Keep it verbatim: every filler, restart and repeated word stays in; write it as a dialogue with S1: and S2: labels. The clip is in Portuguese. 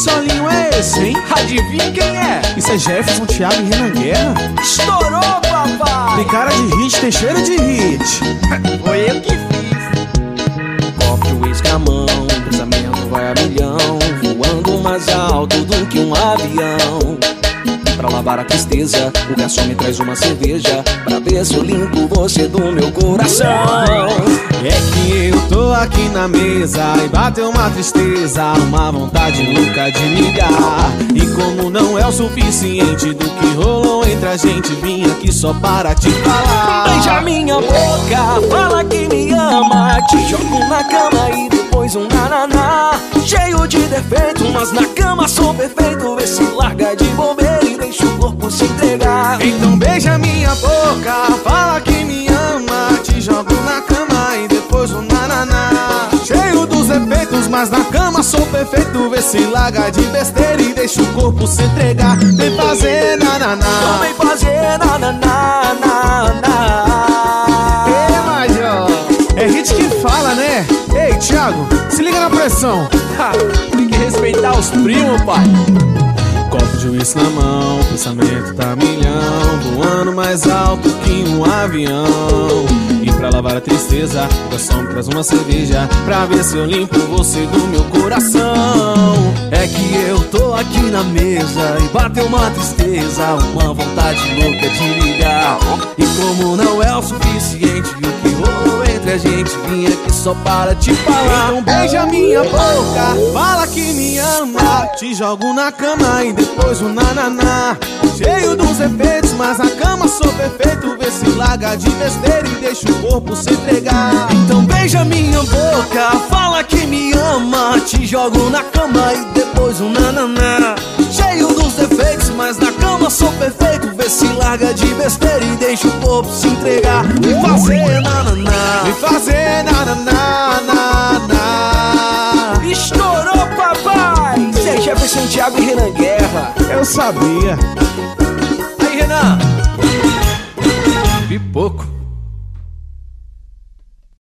S1: solinho é esse, hein?
S2: Adivinha quem é?
S1: Isso é Jefferson, Thiago e Renan Guerra?
S2: Estourou, papai!
S1: Tem cara de hit, tem cheiro de hit.
S2: Foi eu que fiz.
S3: Copo de uísque à mão, o pensamento vai a milhão, voando mais alto do que um avião. Pra lavar a tristeza, o garçom me traz uma cerveja, pra ver se eu limpo você do meu coração.
S1: É que eu tô aqui na mesa e bateu uma tristeza, uma vontade louca de ligar. E como não é o suficiente do que rolou entre a gente, vim aqui só para te falar.
S3: Beija minha boca, fala que me ama, te jogo na cama e depois um nananá. Cheio de defeito, mas na cama sou perfeito, vê se larga de bobeira e deixa o corpo se entregar.
S1: Então beija minha boca, fala que me ama, te jogo na cama e depois um nananá. Cheio dos efeitos, mas na cama sou perfeito, vê se larga de besteira e deixa o corpo se entregar. Vem fazer nananá,
S3: Vem fazer nananá, nananá.
S1: Ei, Major, é hit que fala, né? Ei, Thiago, se liga na pressão.
S2: Ha, tem que respeitar os primos, pai.
S1: Copo de uísque na mão, pensamento tá milhão, voando mais alto que um avião. E pra lavar a tristeza, o garçom me traz uma cerveja, pra ver se eu limpo você do meu coração.
S3: É que eu tô aqui na mesa e bateu uma tristeza, uma vontade louca de ligar. E como não é o suficiente o que rolou entre a gente, vim aqui só para te falar.
S1: Então beija minha boca, fala que me ama, te jogo na cama e depois um nananá. Cheio dos efeitos, mas na cama sou perfeito, vê se larga de besteira e deixa o corpo se entregar.
S3: Então beija minha boca, fala que me ama, te jogo na cama e depois um nananá. Cheio dos defeitos, mas na cama sou perfeito, vê se larga de besteira e deixa o corpo se entregar. E fazer nananá,
S1: Vem fazer nananá, nananá.
S2: Estourou, papai! Isso é Jefferson, Thiago e Renan Guerra.
S1: Eu sabia.
S2: Aí, Renan.
S1: Vi pouco.